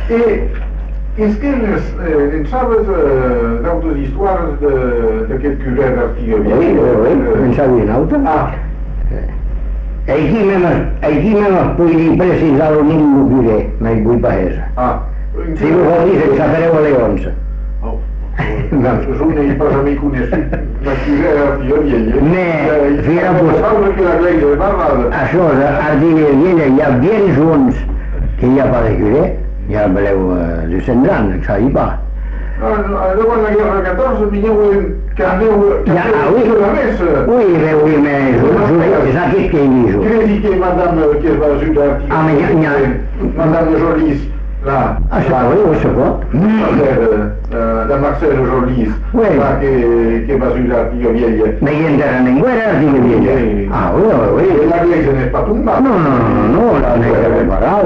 Est-ce que en sabes d'autres histoires d'aquest curé d'Artigues? Oui, en sabia una altra. Aquí me puoi precisare un illo curé, ma il cui paese. Si lo vuol dire che sapremo le onze. Sono i passami conosciuti, ma curé d'Artigues. Fira pues. Això, a Artigues hi ha bien junts que hi ha pas de curé. Ja voleu descendran, que s'ha pas. Dopo la guerra 14 que aneu a la mesa. Oui, és aquest que he vist. Credi que madame que es va ajudar madame Jolis, això pot. La Marcel Jolis, que va ajudar Artigues Vieja. Veient era ningú era Artigues Vieja. Oui. La iglesia no es pas tombada. No, la negra reparada,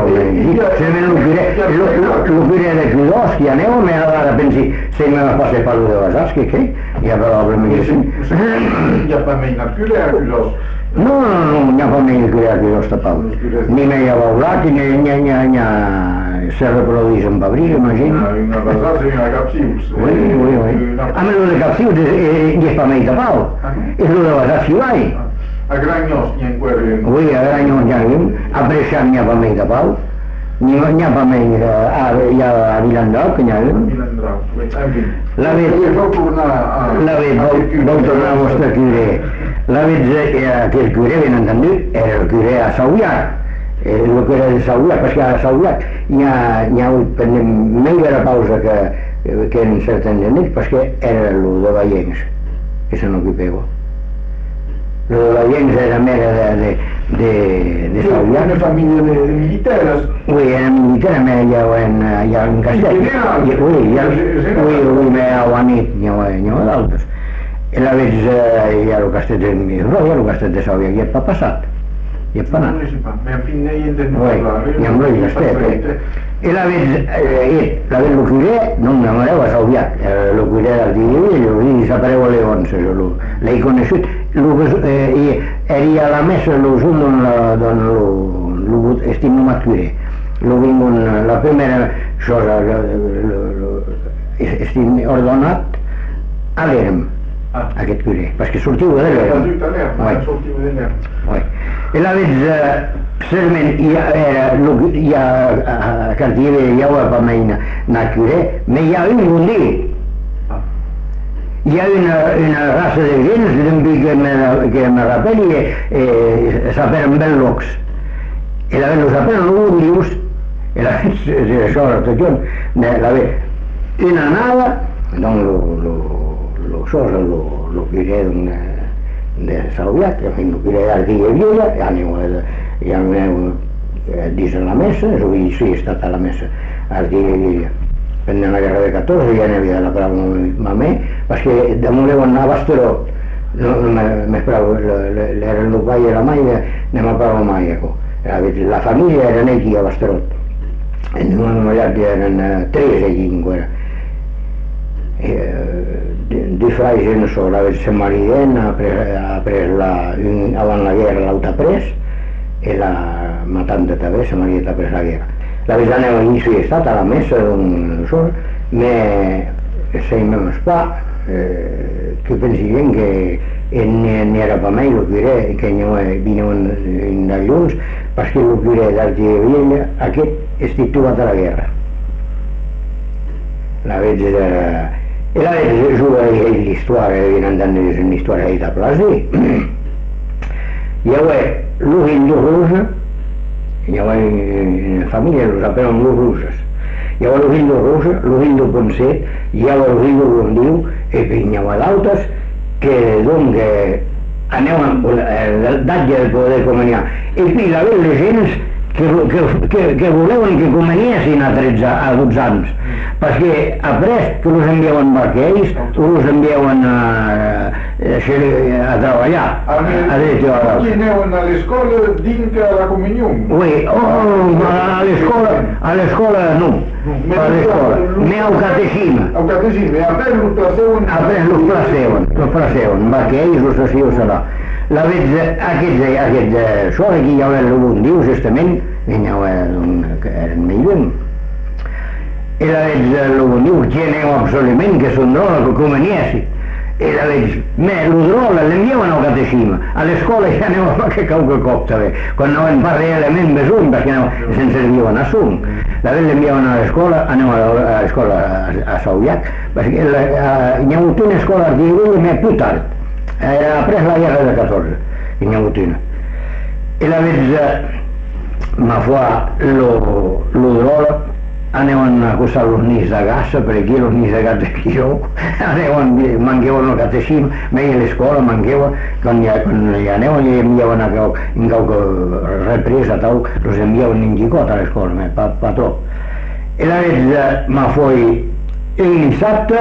lo curé de Cudós, que aneu, me ha de pensar, si me va passar per lo de Basars, que què? Ja probablement que sí. Hi ha pas menys curé a Cudós. No, n'hi ha pas menys curé a Cudós, tapau. Ni me hi ha baulat, ni se reprodueix en Fabric, imagina. Una Basars i una Capsius. Oui. A més, lo de Capsius és pas menys tapau. És lo de Basars que vai. A Granyós n'hi ha enquerri. Oui, a Granyós n'hi ha, a Breixant n'hi ha pas menys tapau. N'hi ha pas menys a Vilandrau, que n'hi ha. La vol tornar a mostrar curé. La aquest curé, ben entendut, era el curé a Sauiac. El curé de Sauiac, perquè a Sauiac hi ha hagut pendent mega pausa que eren certs d'ells, perquè era el de Vallencs, que se n'ocupava. El de Vallencs era mera de Sauiac. Una família de militares. Oui, era militar, hi ha un castell. Oui, me ha guanit, hi ha d'altres. I la veig, hi ha el castell de Miró, hi ha el castell de Sauiac, i és pas passat. I és pas anat. Hi ha un castell. I la veig, el curé, no m'enamoreu a Sauiac, el curé d'Artigues, i sabreu a Leons, l'he conegut. Era a la mesa d'on estimat curé. La primera cosa, estim ordenat a l'ERM, aquest curé, perquè sortiu de l'ERM. I la veig, certament, hi ha a Cartier, hi ha per mi una curé, però hi ha un bondí. Hi ha una raça de gens que me rappeli saperen ben locs. I la veig, saperen un dius, i la veig, això, la veig, una nada, doncs lo curé de Sauiac, lo curé d'Artigues Vieja, ja aneu dins la mesa, sí, he estat a la mesa, Artigues Vieja. Pendent la guerra de 14 ja n'havia de la paraula mamé, perquè damunt a Bastarot, m'esperava, era el pai i la mare, anem a paraula mai. La família eren aquí a Bastarot, en una llar que eren 3 allí encara. Due fraies en sol, se mariden, ha pres abans la guerra l'auta pres, i la matanta també, se maridet ha pres la guerra. La veritat a l'inici he estat a la mesa d'un sol, sei meus pa, que pensien que n'hi era per mi el curé, que venien de llums, perquè el curé d'Artigues Vieja, aquest és titulat a la guerra. La veig juga l'història, és una història de plàstic. I l'ull de rusa, en la família los apenen los russes. Llavors l'ull de rusa, l'ull de Ponset, llavors l'ull de Bondiu, i n'hi ha d'altres que aneu al datge del poder comuniar. I puis la veig les gens que voleven que conveniessin a 12 anys, perquè après que els enviaven barquells, els enviaven a treballar, a dret i a hora. I anaven a l'escola dins de la comunió? Oui, a l'escola no, a l'escola, ni al catecisme. Al catecisme, après los placeven, barquells, los així serà. La veig, això, aquí hi ha un diu, justament, eren millor. e la veig lo diu geneo absolutamente che sono droga come niesi e la veig me lo droga l'enviavano a catecima alle scuole che ne qualche cauca quando non imparare elementi bisogno perché non se ne servivano a nessuno la veig l'enviavano alla scuola alla scuola a Sauiac perché in avuto una scuola di me più tardi après la guerra del 14 in avuto e la veig ma fu lo droga andavano a questa l'unisa cassa perché l'unisa catechio mancavano catechismo ma le scuole mancavano quando andavano gli inviavano in qualche ripresa lo inviavano in chicota alle scuole ma troppo e la vedo ma poi iniziato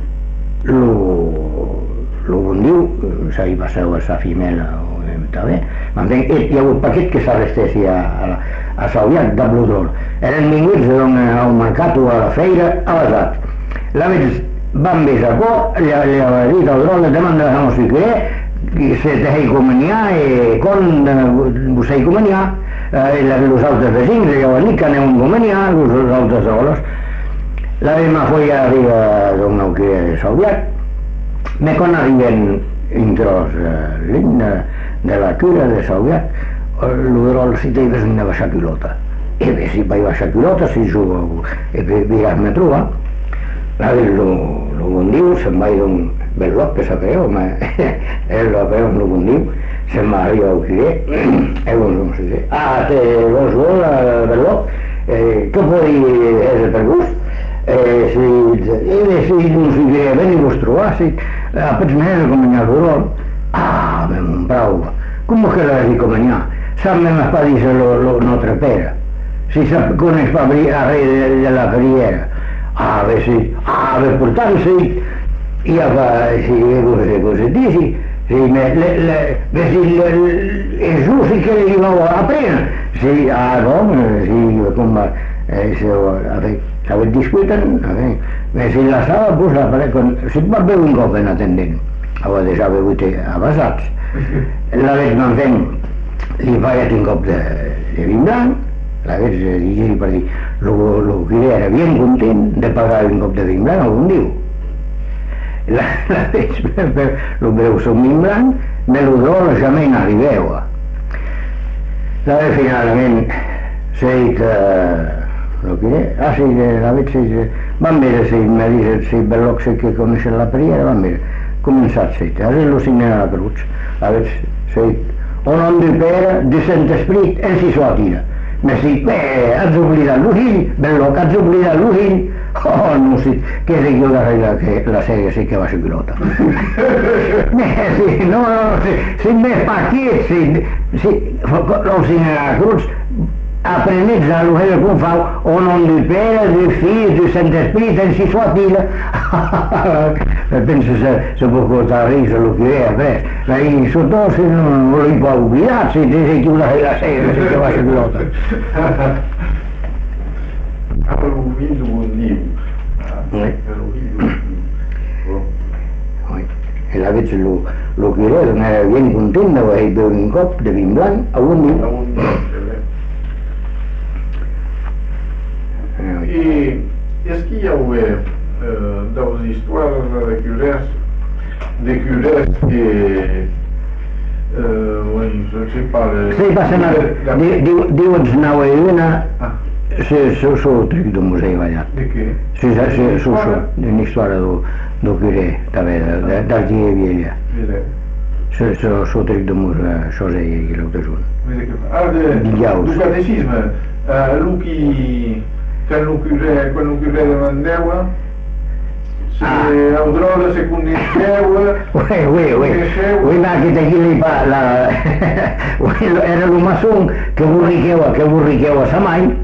lo condiu sai passava questa femella ma hi ha hagut paquet que s'arrestessi a Sauiac de Bludrol. Eren vinguts d'on un mercat o a la feira a l'asat. La veig van més a cor, li ha dit al drol, demanda no sé què, se té comenià i con vostè comenià, els altres vecins, li ha dit que aneu comenià, els altres solos. La veig ma foi arriba d'on no que Sauiac, me quan arriben intros de la cura de Sauiac, l'udrol si te ves una baixa pilota. E beh, si vai baixa pilota, si giù e vigas me trova. La veig lo condiu, se'n va d'un belloc que sapeu, ma ell lo sapeu lo condiu, se'n va arriba al quiré, e no sé què. Ah, te vos vol, belloc, què pot dir ese per gust? Si no si queria venir vos trobar, si a pets mesos com en el l'udrol, ah, me mon prou, com que l'ha de comeniar? Sap me m'ha dit no trepera. Si sap coneix pa arrere de la periera. Ah, bé, sí. Ah, bé, per tant, sí. I ja fa, si cose dici, si és just i que li va aprendre. Sí, ah, no, sí, com va, s'ha discuten, si la sala, pues la parec, si et va veure un cop en atendent, a vegades ha begut avasats. La veig m'entén, li pagat un cop de vi blanc, la veig dir per dir, el que era bien content de pagar un cop de vi blanc algun diu. La veig, el veu som vi blanc, me lo dono jamais n'arribeu. La veig finalment, s'ha dit, el que era, sí, la veig, van veure si me dice, si belloc sé que coneixen la periera, van veure, començat s'ha dit, ara lo signen a la cruz, la veig, s'ha dit, un nom de pere, de Sant Esprit, en si s'ho tira. Me si, has oblidat l'ull, belloc, has oblidat l'ull. Oh, no sé, que sé jo darrere que la sèrie sí que va ser pilota. Sí, no, si més paquet, si, el signen a la cruz, aprenets a l'ull del confau, o nom de pere, de fill, de Sant Esprit, en si s'ho tira. Pensa se può portare a riso lo che è après i sottosi non lo può obbligare se si chiude la sera se che va a pilota ouvindo o livro e la veig lo que era bien contenta perché beu un cop de vin blanc a un livro e est-ce qu'il y a dans les histoires de curés que oui, je ne sais pas sí, diuen Naueuna su tric d'un museu allà de què? Sí, una història del curé també, del dia i vella su tric d'un museu això és ell i l'altre un du catecisme el que quan el curé demandeu se audrola se coneixeu oui, ma que aquí li fa era el maçon que borriqueu a sa mai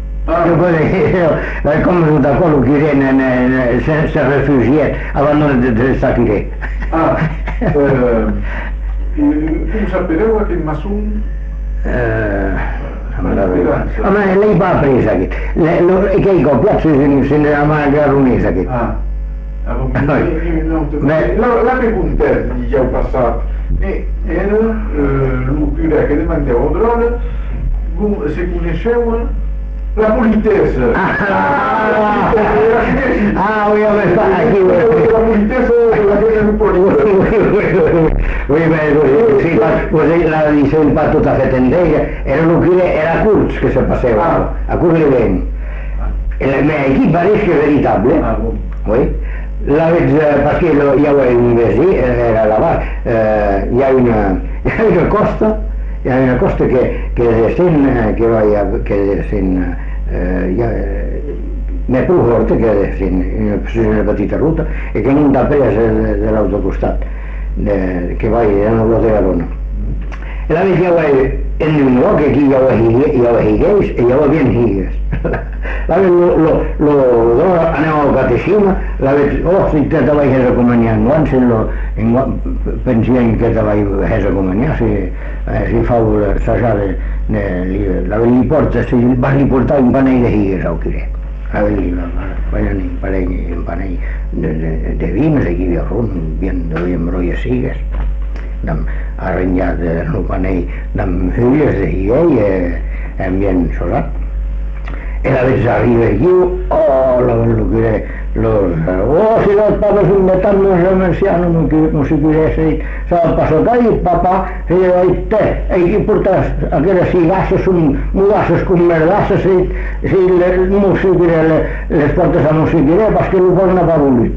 com se d'acord el curé se refugiat abandonat de sa curé com sapereu aquest maçon home, lei va presa aquest aquell cop se n'anava a garroners aquest la pregunta ja heu passat era el curé que demandeu a droga se coneixeu La politesse. Oui, aquí, La politesse de la gent politesse. Oui, sí, pues la dicen pas tot a fet en ella, era el que era curts que se passava, a curt li ven. El meu equip pareix que és veritable, oui. La veig, perquè ja ho hem vist dir, era la bar, hi ha una costa, que descén, que descén, més prou forta, que descén una petita ruta, i que munta pres de l'autocostat, que va en el de Garona. La veig ja ho en un lloc, aquí ja ho higués, i ja ho havien higues. La veig, anem al catecisme, la veig, si te vaig a recomanar enguany, pensien que te vaig a recomanar, si fau l'assajar, la veig li porta, si vas li portar un panell de higues al quiré. La veig li un panell de vins, aquí hi havia bien brolles higues, arrenjat en un panell amb fulles de higuer i bien solat. Y la vez arriba aquí, si los papas inventarnos el anciano, no se quiere se va a pasar calle, papá, se lleva ahí té, hay que portar aquellas cigasas, mudasas con merdasas, si les portas a no se quiere, pas que no ponen a pabulir.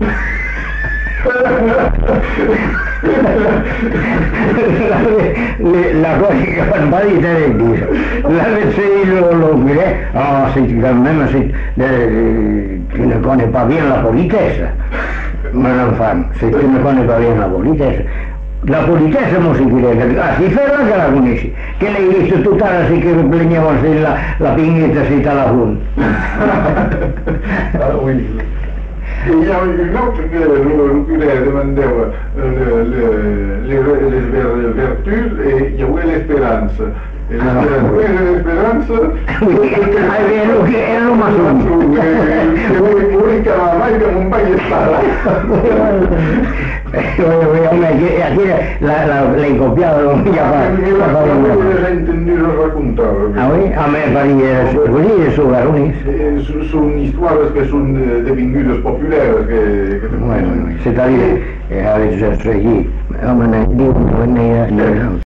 La cosa que van va dir de dir, la vez lo miré, si realment que no pone pa bien la politessa, me l'enfant, si que no pone pa bien la politessa. La politessa no si quiere, así ferra que la coneixi, que l'he vist total así que plenyeu la pingueta si te la junt. Il y a une autre que le curé demandait les vertus et il y avait l'espérance. Et l'espérance... Era lo más único. L'unica mai que un paio stava. Aquí l'he copiado ya para entendido raccontar. Ah oui? A me paria su garonis. Son histoires que son devingudes populaires que... Bueno, c'est-à-dire, avec ce allí, on diu,